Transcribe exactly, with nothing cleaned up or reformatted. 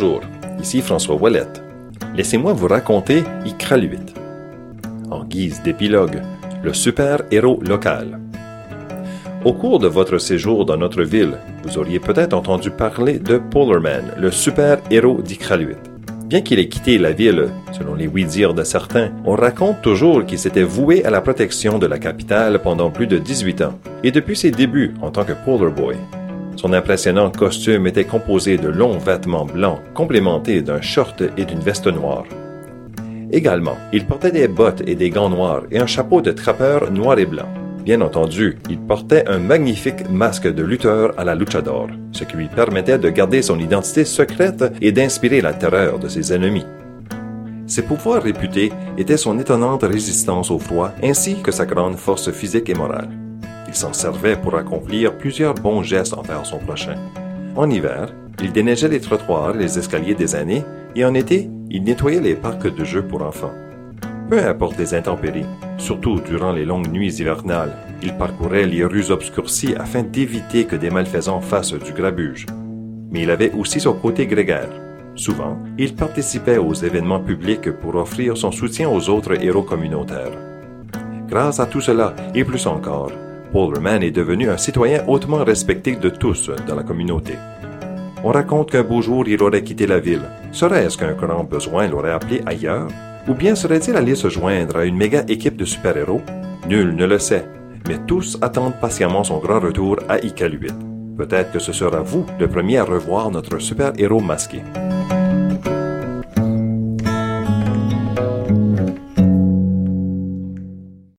Bonjour, ici François Ouellette. Laissez-moi vous raconter Iqaluit. En guise d'épilogue, le super-héros local. Au cours de votre séjour dans notre ville, vous auriez peut-être entendu parler de Polar Man, le super-héros d'Iqaluit. Bien qu'il ait quitté la ville, selon les oui-dire de certains, on raconte toujours qu'il s'était voué à la protection de la capitale pendant plus de dix-huit ans, et depuis ses débuts en tant que Polar Boy. Son impressionnant costume était composé de longs vêtements blancs, complémentés d'un short et d'une veste noire. Également, il portait des bottes et des gants noirs et un chapeau de trappeur noir et blanc. Bien entendu, il portait un magnifique masque de lutteur à la luchador, ce qui lui permettait de garder son identité secrète et d'inspirer la terreur de ses ennemis. Ses pouvoirs réputés étaient son étonnante résistance au froid ainsi que sa grande force physique et morale. Il s'en servait pour accomplir plusieurs bons gestes envers son prochain. En hiver, il déneigeait les trottoirs et les escaliers des aînés, et en été, il nettoyait les parcs de jeux pour enfants. Peu importe les intempéries, surtout durant les longues nuits hivernales, il parcourait les rues obscurcies afin d'éviter que des malfaisants fassent du grabuge. Mais il avait aussi son côté grégaire. Souvent, il participait aux événements publics pour offrir son soutien aux autres héros communautaires. Grâce à tout cela, et plus encore, Polar Man est devenu un citoyen hautement respecté de tous dans la communauté. On raconte qu'un beau jour, il aurait quitté la ville. Serait-ce qu'un grand besoin l'aurait appelé ailleurs? Ou bien serait-il allé se joindre à une méga équipe de super-héros? Nul ne le sait, mais tous attendent patiemment son grand retour à Iqaluit. Peut-être que ce sera vous le premier à revoir notre super-héros masqué.